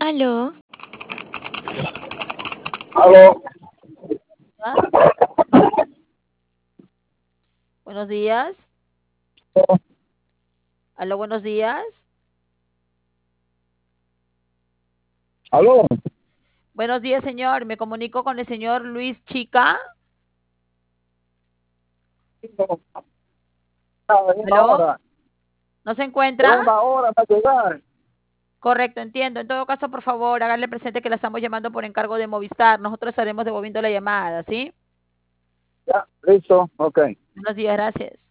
Aló, Aló, ¿Ah? Buenos días. Aló, buenos días. aló. Buenos días, señor. Me comunico con el señor Luis Chica. ¿Aló? Ahora, ¿No se es encuentra? una hora para llegar. Correcto, entiendo. En todo caso, por favor, háganle presente que la estamos llamando por encargo de Movistar. Nosotros estaremos devolviendo la llamada, ¿sí? Ya, listo, ok. Buenos días, gracias.